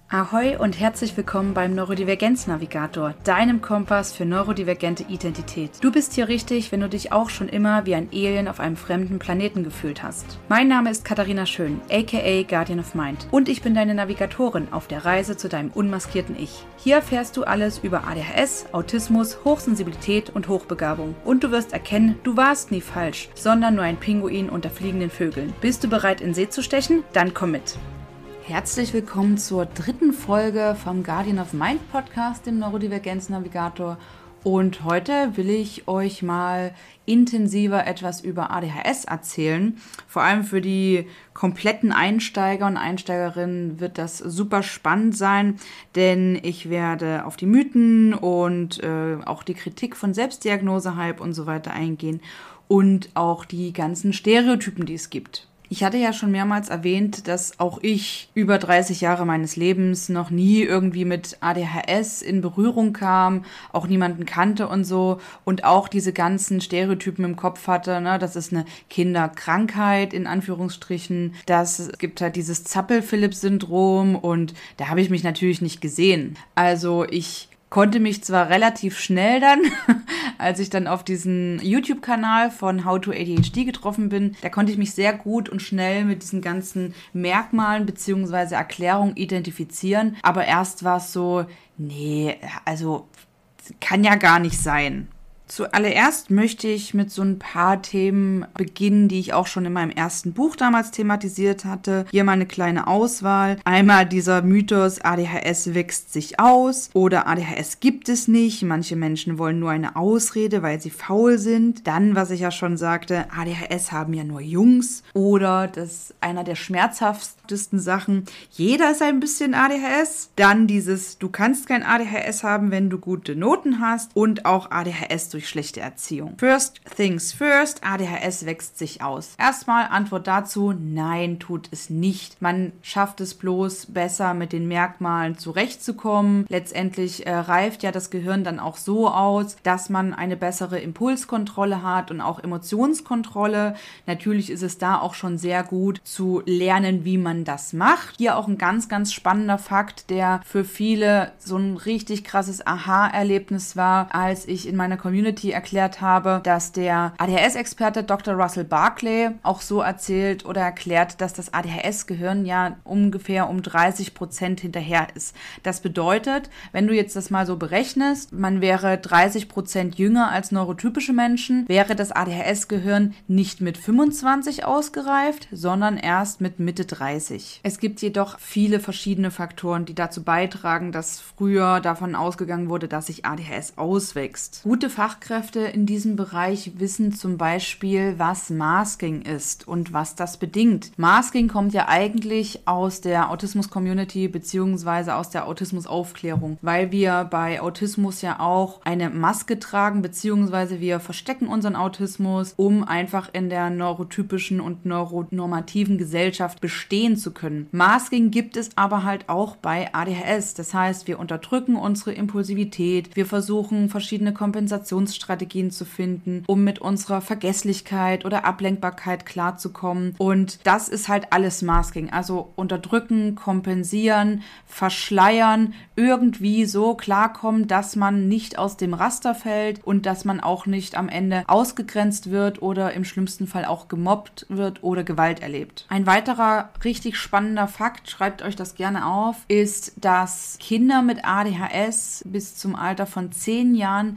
Ahoi und herzlich willkommen beim Neurodivergenz-Navigator, deinem Kompass für neurodivergente Identität. Du bist hier richtig, wenn du dich auch schon immer wie ein Alien auf einem fremden Planeten gefühlt hast. Mein Name ist Katharina Schön, aka Guardian of Mind, und ich bin deine Navigatorin auf der Reise zu deinem unmaskierten Ich. Hier erfährst du alles über ADHS, Autismus, Hochsensibilität und Hochbegabung. Und du wirst erkennen, du warst nie falsch, sondern nur ein Pinguin unter fliegenden Vögeln. Bist du bereit, in See zu stechen? Dann komm mit! Herzlich willkommen zur dritten Folge vom Guardian of Mind Podcast, dem Neurodivergenz-Navigator. Und heute will ich euch mal intensiver etwas über ADHS erzählen. Vor allem für die kompletten Einsteiger und Einsteigerinnen wird das super spannend sein, denn ich werde auf die Mythen und auch die Kritik von Selbstdiagnose-Hype und so weiter eingehen und auch die ganzen Stereotypen, die es gibt. Ich hatte ja schon mehrmals erwähnt, dass auch ich über 30 Jahre meines Lebens noch nie irgendwie mit ADHS in Berührung kam, auch niemanden kannte und so und auch diese ganzen Stereotypen im Kopf hatte, ne? Das ist eine Kinderkrankheit in Anführungsstrichen, es gibt halt dieses Zappel-Philipp-Syndrom und da habe ich mich natürlich nicht gesehen. Also ich konnte mich zwar relativ schnell dann, als ich dann auf diesen YouTube-Kanal von How to ADHD getroffen bin, da konnte ich mich sehr gut und schnell mit diesen ganzen Merkmalen bzw. Erklärungen identifizieren. Aber erst war es so, nee, also kann ja gar nicht sein. Zuallererst möchte ich mit so ein paar Themen beginnen, die ich auch schon in meinem ersten Buch damals thematisiert hatte. Hier mal eine kleine Auswahl. Einmal dieser Mythos, ADHS wächst sich aus oder ADHS gibt es nicht. Manche Menschen wollen nur eine Ausrede, weil sie faul sind. Dann, was ich ja schon sagte, ADHS haben ja nur Jungs. Oder das ist einer der schmerzhaftesten Sachen. Jeder ist ein bisschen ADHS. Dann dieses, du kannst kein ADHS haben, wenn du gute Noten hast. Und auch ADHS durch schlechte Erziehung. First things first, ADHS wächst sich aus. Erstmal Antwort dazu, nein, tut es nicht. Man schafft es bloß besser mit den Merkmalen zurechtzukommen. Letztendlich reift ja das Gehirn dann auch so aus, dass man eine bessere Impulskontrolle hat und auch Emotionskontrolle. Natürlich ist es da auch schon sehr gut zu lernen, wie man das macht. Hier auch ein ganz, ganz spannender Fakt, der für viele so ein richtig krasses Aha-Erlebnis war, als ich in meiner Community erklärt habe, dass der ADHS-Experte Dr. Russell Barkley auch so erzählt oder erklärt, dass das ADHS-Gehirn ja ungefähr um 30% hinterher ist. Das bedeutet, wenn du jetzt das mal so berechnest, man wäre 30% jünger als neurotypische Menschen, wäre das ADHS-Gehirn nicht mit 25 ausgereift, sondern erst mit Mitte 30. Es gibt jedoch viele verschiedene Faktoren, die dazu beitragen, dass früher davon ausgegangen wurde, dass sich ADHS auswächst. Gute Fachkräfte in diesem Bereich wissen zum Beispiel, was Masking ist und was das bedingt. Masking kommt ja eigentlich aus der Autismus-Community bzw. aus der Autismusaufklärung, weil wir bei Autismus ja auch eine Maske tragen bzw. wir verstecken unseren Autismus, um einfach in der neurotypischen und neuronormativen Gesellschaft bestehen zu können. Masking gibt es aber halt auch bei ADHS. Das heißt, wir unterdrücken unsere Impulsivität, wir versuchen verschiedene Kompensationsstrategien zu finden, um mit unserer Vergesslichkeit oder Ablenkbarkeit klarzukommen. Und das ist halt alles Masking. Also unterdrücken, kompensieren, verschleiern, irgendwie so klarkommen, dass man nicht aus dem Raster fällt und dass man auch nicht am Ende ausgegrenzt wird oder im schlimmsten Fall auch gemobbt wird oder Gewalt erlebt. Ein weiterer richtig spannender Fakt, schreibt euch das gerne auf, ist, dass Kinder mit ADHS bis zum Alter von 10 Jahren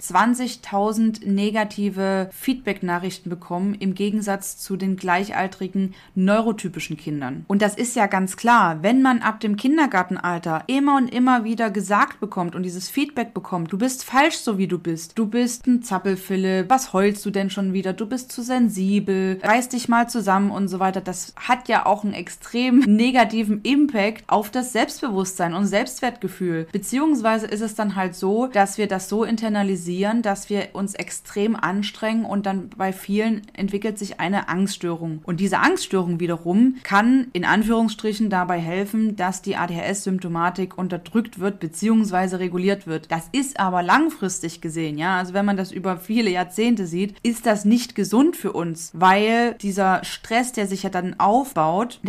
20.000 negative Feedback-Nachrichten bekommen, im Gegensatz zu den gleichaltrigen neurotypischen Kindern. Und das ist ja ganz klar, wenn man ab dem Kindergartenalter immer und immer wieder gesagt bekommt und dieses Feedback bekommt, du bist falsch, so wie du bist ein Zappelphilipp, was heulst du denn schon wieder, du bist zu sensibel, reiß dich mal zusammen und so weiter, das hat ja auch einen extrem negativen Impact auf das Selbstbewusstsein und Selbstwertgefühl. Beziehungsweise ist es dann halt so, dass wir das so internalisieren, dass wir uns extrem anstrengen und dann bei vielen entwickelt sich eine Angststörung. Und diese Angststörung wiederum kann in Anführungsstrichen dabei helfen, dass die ADHS-Symptomatik unterdrückt wird bzw. reguliert wird. Das ist aber langfristig gesehen, ja, also wenn man das über viele Jahrzehnte sieht, ist das nicht gesund für uns, weil dieser Stress, der sich ja dann aufbaut, der kann ja nicht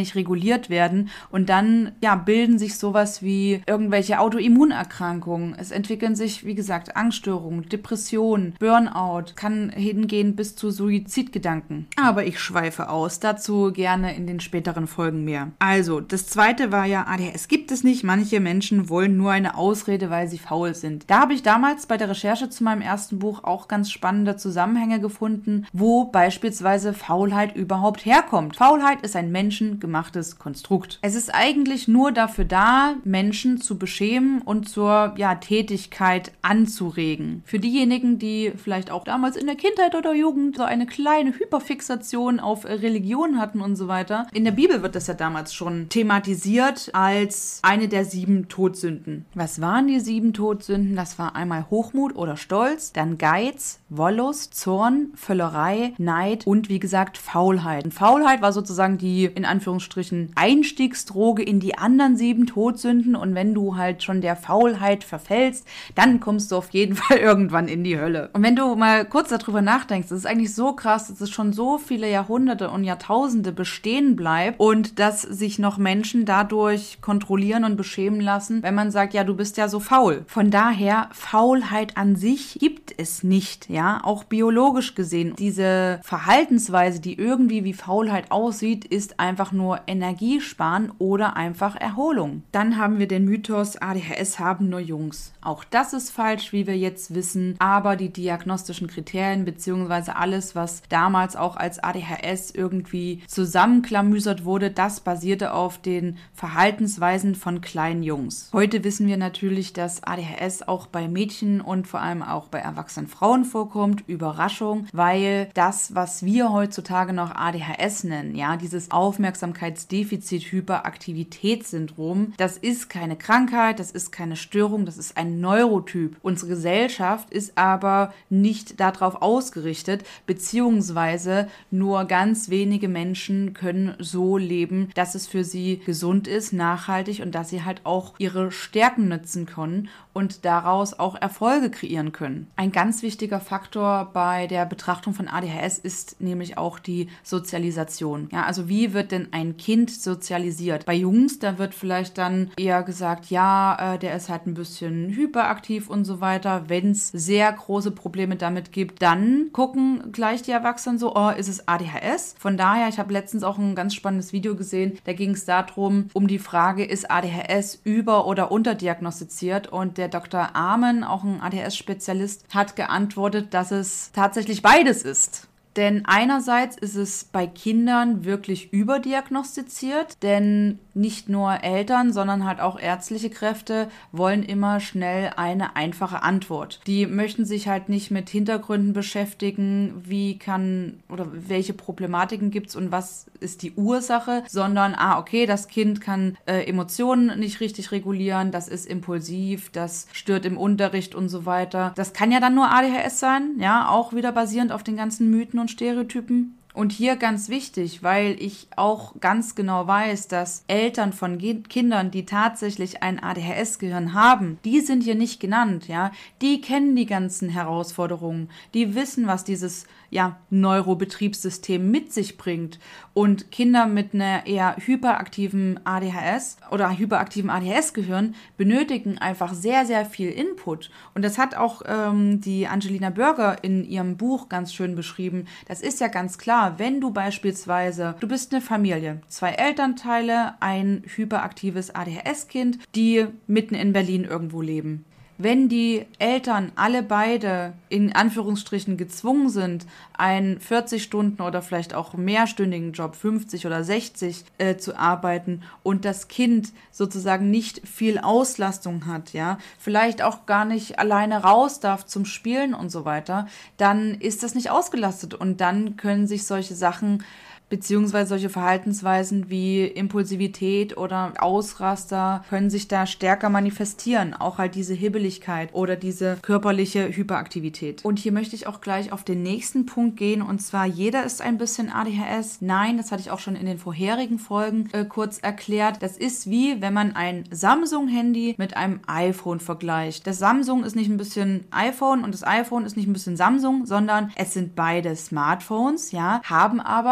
nicht reguliert werden und dann bilden sich sowas wie irgendwelche Autoimmunerkrankungen. Es entwickeln sich, wie gesagt, Angststörungen, Depressionen, Burnout, kann hingehen bis zu Suizidgedanken. Aber ich schweife aus, dazu gerne in den späteren Folgen mehr. Also, das zweite war ja, ADHS gibt es nicht. Manche Menschen wollen nur eine Ausrede, weil sie faul sind. Da habe ich damals bei der Recherche zu meinem ersten Buch auch ganz spannende Zusammenhänge gefunden, wo beispielsweise Faulheit überhaupt herkommt. Faulheit ist ein menschengemachtes Konstrukt. Es ist eigentlich nur dafür da, Menschen zu beschämen und zur Tätigkeit anzuregen. Für diejenigen, die vielleicht auch damals in der Kindheit oder Jugend so eine kleine Hyperfixation auf Religion hatten und so weiter. In der Bibel wird das ja damals schon thematisiert als eine der 7 Todsünden. Was waren die 7 Todsünden? Das war einmal Hochmut oder Stolz, dann Geiz, Wollust, Zorn, Völlerei, Neid und wie gesagt Faulheit. Und Faulheit war sozusagen die, in Anführungsstrichen, Einstiegsdroge in die anderen 7 Todsünden und wenn du halt schon der Faulheit verfällst, dann kommst du auf jeden Fall irgendwann in die Hölle. Und wenn du mal kurz darüber nachdenkst, das ist eigentlich so krass, dass es schon so viele Jahrhunderte und Jahrtausende bestehen bleibt und dass sich noch Menschen dadurch kontrollieren und beschämen lassen, wenn man sagt, ja, du bist ja so faul. Von daher, Faulheit an sich gibt es nicht, ja, auch biologisch gesehen. Diese Verhaltensweise, die irgendwie wie Faulheit aussieht, ist einfach nur Energiesparen oder einfach Erholung. Dann haben wir den Mythos, ADHS haben nur Jungs. Auch das ist falsch, wie wir jetzt wissen, aber die diagnostischen Kriterien beziehungsweise alles, was damals auch als ADHS irgendwie zusammenklamüsert wurde, das basierte auf den Verhaltensweisen von kleinen Jungs. Heute wissen wir natürlich, dass ADHS auch bei Mädchen und vor allem auch bei erwachsenen Frauen vorkommt. Überraschung, weil das, was wir heutzutage noch ADHS nennen, ja, dieses Aufmerksamkeitsdefizit-Hyperaktivitätssyndrom, das ist keine Krankheit, das ist keine Störung, das ist ein Neurotyp. Unsere Gesellschaft ist aber nicht darauf ausgerichtet, beziehungsweise nur ganz wenige Menschen können so leben, dass es für sie gesund ist, nachhaltig und dass sie halt auch ihre Stärken nutzen können und daraus auch Erfolge kreieren können. Ein ganz wichtiger Faktor bei der Betrachtung von ADHS ist nämlich auch die Sozialisation. Ja, also wie wird denn ein Kind sozialisiert? Bei Jungs, da wird vielleicht dann eher gesagt, ja, der ist halt ein bisschen hyperaktiv und so weiter. Wenn es sehr große Probleme damit gibt, dann gucken gleich die Erwachsenen so, oh, ist es ADHS? Von daher, ich habe letztens auch ein ganz spannendes Video gesehen, da ging es darum, um die Frage, ist ADHS über- oder unterdiagnostiziert? Und der Dr. Amen, auch ein ADHS-Spezialist, hat geantwortet, dass es tatsächlich beides ist. Denn einerseits ist es bei Kindern wirklich überdiagnostiziert, denn nicht nur Eltern, sondern halt auch ärztliche Kräfte wollen immer schnell eine einfache Antwort. Die möchten sich halt nicht mit Hintergründen beschäftigen, wie kann oder welche Problematiken gibt es und was ist die Ursache, sondern, okay, das Kind kann Emotionen nicht richtig regulieren, das ist impulsiv, das stört im Unterricht und so weiter. Das kann ja dann nur ADHS sein, ja, auch wieder basierend auf den ganzen Mythen und Stereotypen. Und hier ganz wichtig, weil ich auch ganz genau weiß, dass Eltern von Kindern, die tatsächlich ein ADHS-Gehirn haben, die sind hier nicht genannt, ja. Die kennen die ganzen Herausforderungen, die wissen, was dieses Neurobetriebssystem mit sich bringt. Und Kinder mit einer eher hyperaktiven ADHS oder hyperaktiven ADHS-Gehirn benötigen einfach sehr, sehr viel Input. Und das hat auch die Angelina Börger in ihrem Buch ganz schön beschrieben. Das ist ja ganz klar, wenn du beispielsweise, du bist eine Familie, 2 Elternteile, ein hyperaktives ADHS-Kind, die mitten in Berlin irgendwo leben. Wenn die Eltern alle beide in Anführungsstrichen gezwungen sind, einen 40 Stunden oder vielleicht auch mehrstündigen Job, 50 oder 60 zu arbeiten und das Kind sozusagen nicht viel Auslastung hat, ja, vielleicht auch gar nicht alleine raus darf zum Spielen und so weiter, dann ist das nicht ausgelastet und dann können sich solche Sachen beziehungsweise solche Verhaltensweisen wie Impulsivität oder Ausraster können sich da stärker manifestieren. Auch halt diese Hibbeligkeit oder diese körperliche Hyperaktivität. Und hier möchte ich auch gleich auf den nächsten Punkt gehen und zwar, jeder ist ein bisschen ADHS. Nein, das hatte ich auch schon in den vorherigen Folgen kurz erklärt. Das ist wie, wenn man ein Samsung-Handy mit einem iPhone vergleicht. Das Samsung ist nicht ein bisschen iPhone und das iPhone ist nicht ein bisschen Samsung, sondern es sind beide Smartphones, ja, haben aber alle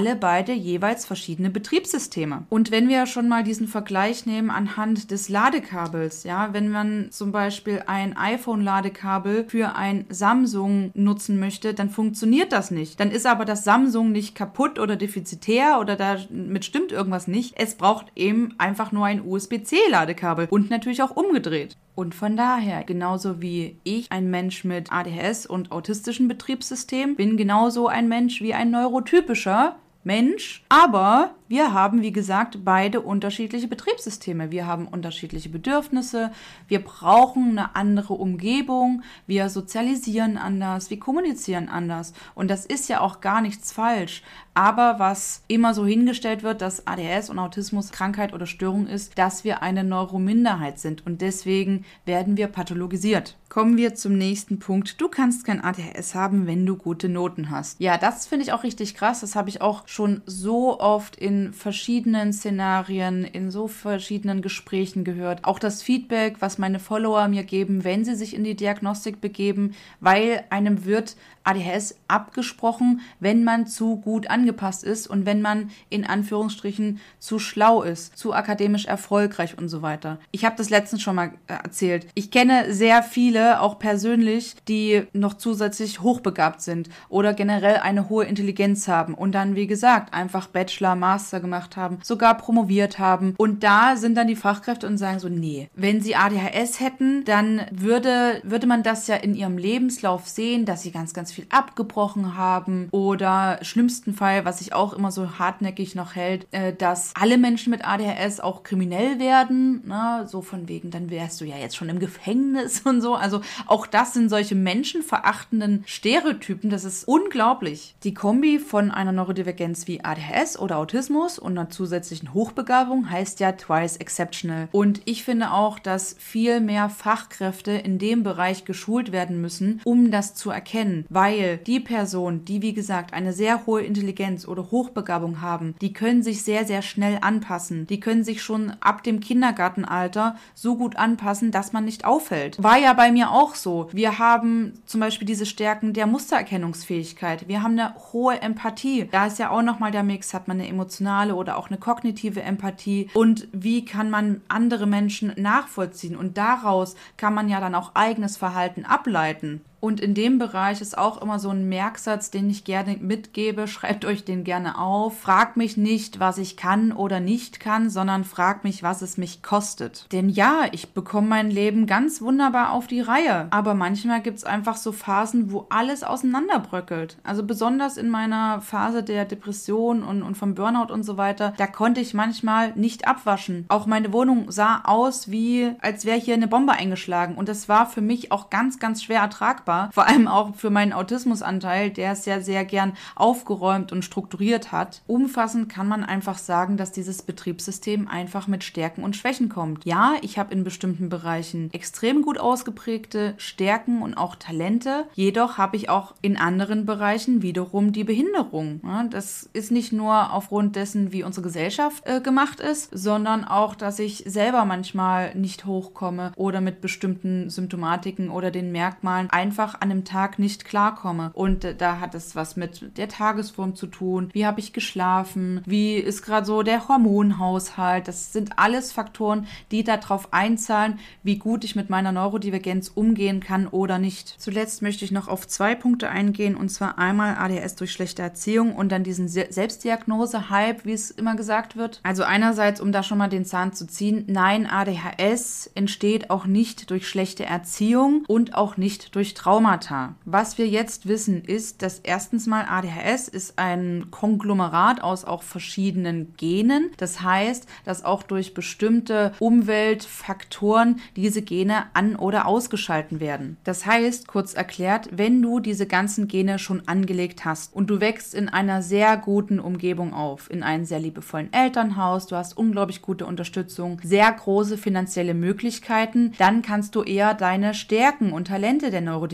alle beide jeweils verschiedene Betriebssysteme. Und wenn wir schon mal diesen Vergleich nehmen anhand des Ladekabels, ja, wenn man zum Beispiel ein iPhone-Ladekabel für ein Samsung nutzen möchte, dann funktioniert das nicht. Dann ist aber das Samsung nicht kaputt oder defizitär oder damit stimmt irgendwas nicht. Es braucht eben einfach nur ein USB-C-Ladekabel und natürlich auch umgedreht. Und von daher, genauso wie ich ein Mensch mit ADHS und autistischen Betriebssystem bin, genauso ein Mensch wie ein neurotypischer Mensch, aber wir haben, wie gesagt, beide unterschiedliche Betriebssysteme. Wir haben unterschiedliche Bedürfnisse, wir brauchen eine andere Umgebung, wir sozialisieren anders, wir kommunizieren anders. Und das ist ja auch gar nichts falsch. Aber was immer so hingestellt wird, dass ADHS und Autismus Krankheit oder Störung ist, dass wir eine Neurominderheit sind. Und deswegen werden wir pathologisiert. Kommen wir zum nächsten Punkt. Du kannst kein ADHS haben, wenn du gute Noten hast. Ja, das finde ich auch richtig krass. Das habe ich auch schon so oft in verschiedenen Szenarien, in so verschiedenen Gesprächen gehört. Auch das Feedback, was meine Follower mir geben, wenn sie sich in die Diagnostik begeben, weil einem wird ADHS abgesprochen, wenn man zu gut angepasst ist und wenn man in Anführungsstrichen zu schlau ist, zu akademisch erfolgreich und so weiter. Ich habe das letztens schon mal erzählt. Ich kenne sehr viele, auch persönlich, die noch zusätzlich hochbegabt sind oder generell eine hohe Intelligenz haben und dann, wie gesagt, einfach Bachelor, Master gemacht haben, sogar promoviert haben. Und da sind dann die Fachkräfte und sagen so, nee, wenn sie ADHS hätten, dann würde man das ja in ihrem Lebenslauf sehen, dass sie ganz, ganz viel abgebrochen haben oder schlimmsten Fall, was sich auch immer so hartnäckig noch hält, dass alle Menschen mit ADHS auch kriminell werden, ne? So von wegen, dann wärst du ja jetzt schon im Gefängnis und so. Also auch das sind solche menschenverachtenden Stereotypen, das ist unglaublich. Die Kombi von einer Neurodivergenz wie ADHS oder Autismus und einer zusätzlichen Hochbegabung heißt ja twice exceptional. Und ich finde auch, dass viel mehr Fachkräfte in dem Bereich geschult werden müssen, um das zu erkennen, weil die Personen, die wie gesagt eine sehr hohe Intelligenz oder Hochbegabung haben, die können sich sehr, sehr schnell anpassen. Die können sich schon ab dem Kindergartenalter so gut anpassen, dass man nicht auffällt. War ja bei mir auch so. Wir haben zum Beispiel diese Stärken der Mustererkennungsfähigkeit. Wir haben eine hohe Empathie. Da ist ja auch nochmal der Mix, hat man eine emotionale oder auch eine kognitive Empathie und wie kann man andere Menschen nachvollziehen und daraus kann man ja dann auch eigenes Verhalten ableiten. Und in dem Bereich ist auch immer so ein Merksatz, den ich gerne mitgebe. Schreibt euch den gerne auf. Fragt mich nicht, was ich kann oder nicht kann, sondern fragt mich, was es mich kostet. Denn ja, ich bekomme mein Leben ganz wunderbar auf die Reihe. Aber manchmal gibt es einfach so Phasen, wo alles auseinanderbröckelt. Also besonders in meiner Phase der Depression und vom Burnout und so weiter, da konnte ich manchmal nicht abwaschen. Auch meine Wohnung sah aus, wie als wäre hier eine Bombe eingeschlagen. Und das war für mich auch ganz, ganz schwer ertragbar. Vor allem auch für meinen Autismusanteil, der es ja sehr gern aufgeräumt und strukturiert hat. Umfassend kann man einfach sagen, dass dieses Betriebssystem einfach mit Stärken und Schwächen kommt. Ja, ich habe in bestimmten Bereichen extrem gut ausgeprägte Stärken und auch Talente. Jedoch habe ich auch in anderen Bereichen wiederum die Behinderung. Ja, das ist nicht nur aufgrund dessen, wie unsere Gesellschaft gemacht ist, sondern auch, dass ich selber manchmal nicht hochkomme oder mit bestimmten Symptomatiken oder den Merkmalen einfach an einem Tag nicht klarkomme. Und da hat es was mit der Tagesform zu tun. Wie habe ich geschlafen? Wie ist gerade so der Hormonhaushalt? Das sind alles Faktoren, die darauf einzahlen, wie gut ich mit meiner Neurodivergenz umgehen kann oder nicht. Zuletzt möchte ich noch auf 2 Punkte eingehen, und zwar einmal ADHS durch schlechte Erziehung und dann diesen Selbstdiagnose-Hype, wie es immer gesagt wird. Also einerseits, um da schon mal den Zahn zu ziehen, nein, ADHS entsteht auch nicht durch schlechte Erziehung und auch nicht durch Traumata. Was wir jetzt wissen, ist, dass erstens mal ADHS ist ein Konglomerat aus auch verschiedenen Genen. Das heißt, dass auch durch bestimmte Umweltfaktoren diese Gene an- oder ausgeschalten werden. Das heißt, kurz erklärt, wenn du diese ganzen Gene schon angelegt hast und du wächst in einer sehr guten Umgebung auf, in einem sehr liebevollen Elternhaus, du hast unglaublich gute Unterstützung, sehr große finanzielle Möglichkeiten, dann kannst du eher deine Stärken und Talente der Neurodivergenz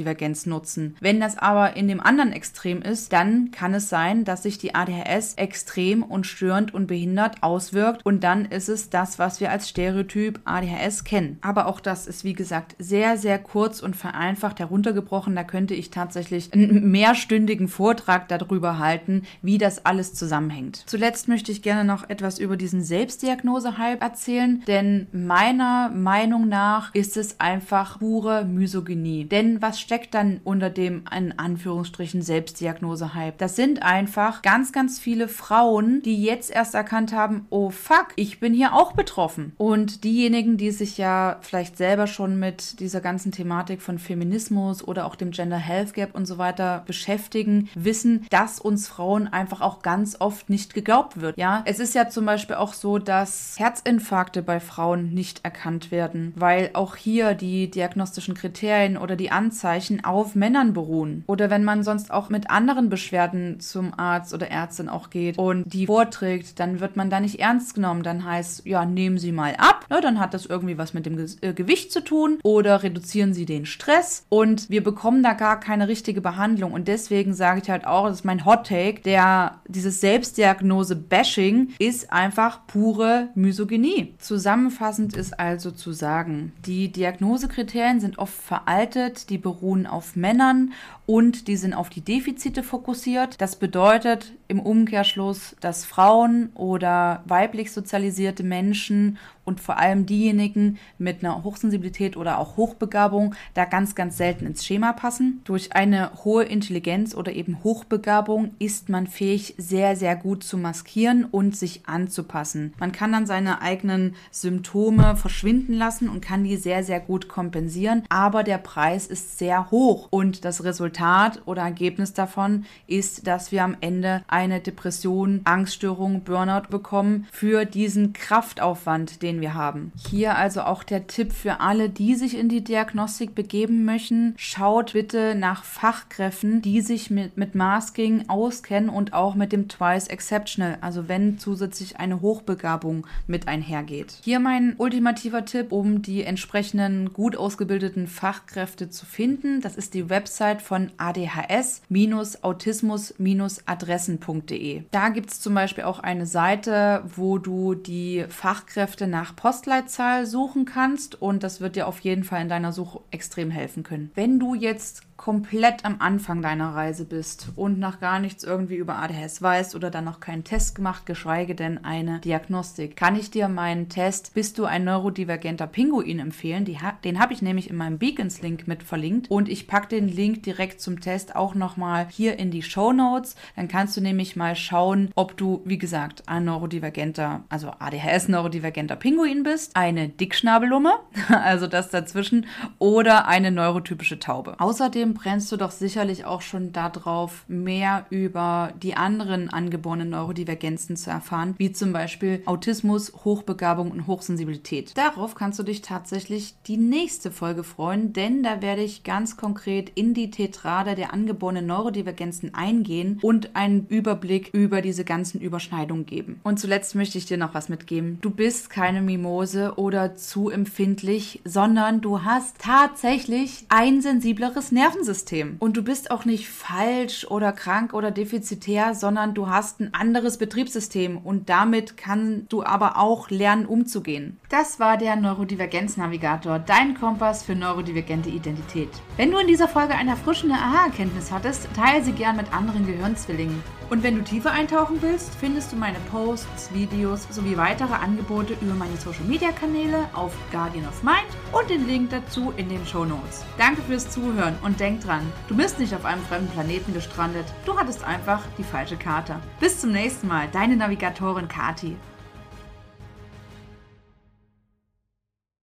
Neurodivergenz nutzen. Wenn das aber in dem anderen Extrem ist, dann kann es sein, dass sich die ADHS extrem und störend und behindert auswirkt und dann ist es das, was wir als Stereotyp ADHS kennen. Aber auch das ist, wie gesagt, sehr, sehr kurz und vereinfacht heruntergebrochen. Da könnte ich tatsächlich einen mehrstündigen Vortrag darüber halten, wie das alles zusammenhängt. Zuletzt möchte ich gerne noch etwas über diesen Selbstdiagnose-Hype erzählen, denn meiner Meinung nach ist es einfach pure Misogynie. Denn was steckt dann unter dem, in Anführungsstrichen, Selbstdiagnose-Hype? Das sind einfach ganz, ganz viele Frauen, die jetzt erst erkannt haben, oh fuck, ich bin hier auch betroffen. Und diejenigen, die sich ja vielleicht selber schon mit dieser ganzen Thematik von Feminismus oder auch dem Gender Health Gap und so weiter beschäftigen, wissen, dass uns Frauen einfach auch ganz oft nicht geglaubt wird. Ja, es ist ja zum Beispiel auch so, dass Herzinfarkte bei Frauen nicht erkannt werden, weil auch hier die diagnostischen Kriterien oder die Anzeichen auf Männern beruhen. Oder wenn man sonst auch mit anderen Beschwerden zum Arzt oder Ärztin auch geht und die vorträgt, dann wird man da nicht ernst genommen. Dann heißt, ja, nehmen Sie mal ab, ne, dann hat das irgendwie was mit dem Gewicht zu tun oder reduzieren Sie den Stress und wir bekommen da gar keine richtige Behandlung und deswegen sage ich halt auch, das ist mein Hot Take, dieses Selbstdiagnose-Bashing ist einfach pure Misogynie. Zusammenfassend ist also zu sagen, die Diagnosekriterien sind oft veraltet, die beruhen auf Männern und die sind auf die Defizite fokussiert. Das bedeutet im Umkehrschluss, dass Frauen oder weiblich sozialisierte Menschen und vor allem diejenigen mit einer Hochsensibilität oder auch Hochbegabung da ganz, ganz selten ins Schema passen. Durch eine hohe Intelligenz oder eben Hochbegabung ist man fähig, sehr, sehr gut zu maskieren und sich anzupassen. Man kann dann seine eigenen Symptome verschwinden lassen und kann die sehr, sehr gut kompensieren, aber der Preis ist sehr hoch und das Resultat oder Ergebnis davon ist, dass wir am Ende eine Depression, Angststörung, Burnout bekommen für diesen Kraftaufwand, den wir haben. Hier also auch der Tipp für alle, die sich in die Diagnostik begeben möchten. Schaut bitte nach Fachkräften, die sich mit Masking auskennen und auch mit dem Twice Exceptional, also wenn zusätzlich eine Hochbegabung mit einhergeht. Hier mein ultimativer Tipp, um die entsprechenden gut ausgebildeten Fachkräfte zu finden. Das ist die Website von adhs-autismus-adressen.de. Da gibt es zum Beispiel auch eine Seite, wo du die Fachkräfte nach Postleitzahl suchen kannst und das wird dir auf jeden Fall in deiner Suche extrem helfen können. Wenn du jetzt komplett am Anfang deiner Reise bist und noch gar nichts irgendwie über ADHS weißt oder dann noch keinen Test gemacht, geschweige denn eine Diagnostik, kann ich dir meinen Test Bist du ein neurodivergenter Pinguin empfehlen. Den habe ich nämlich in meinem Beacons-Link mit verlinkt und ich packe den Link direkt zum Test auch nochmal hier in die Shownotes. Dann kannst du nämlich mal schauen, ob du, wie gesagt, ein neurodivergenter, also ADHS-neurodivergenter Pinguin bist, eine Dickschnabelumme, also das dazwischen, oder eine neurotypische Taube. Außerdem brennst du doch sicherlich auch schon darauf, mehr über die anderen angeborenen Neurodivergenzen zu erfahren, wie zum Beispiel Autismus, Hochbegabung und Hochsensibilität. Darauf kannst du dich tatsächlich die nächste Folge freuen, denn da werde ich ganz konkret in die Tetrade der angeborenen Neurodivergenzen eingehen und einen Überblick über diese ganzen Überschneidungen geben. Und zuletzt möchte ich dir noch was mitgeben. Du bist keine Mimose oder zu empfindlich, sondern du hast tatsächlich ein sensibleres Nervensystem. Und du bist auch nicht falsch oder krank oder defizitär, sondern du hast ein anderes Betriebssystem und damit kannst du aber auch lernen, umzugehen. Das war der Neurodivergenz-Navigator, dein Kompass für neurodivergente Identität. Wenn du in dieser Folge eine erfrischende Aha-Erkenntnis hattest, teile sie gern mit anderen Gehirnzwillingen. Und wenn du tiefer eintauchen willst, findest du meine Posts, Videos sowie weitere Angebote über meine Social-Media-Kanäle auf Guardian of Mind und den Link dazu in den Shownotes. Danke fürs Zuhören und denk dran, du bist nicht auf einem fremden Planeten gestrandet, du hattest einfach die falsche Karte. Bis zum nächsten Mal, deine Navigatorin Kati.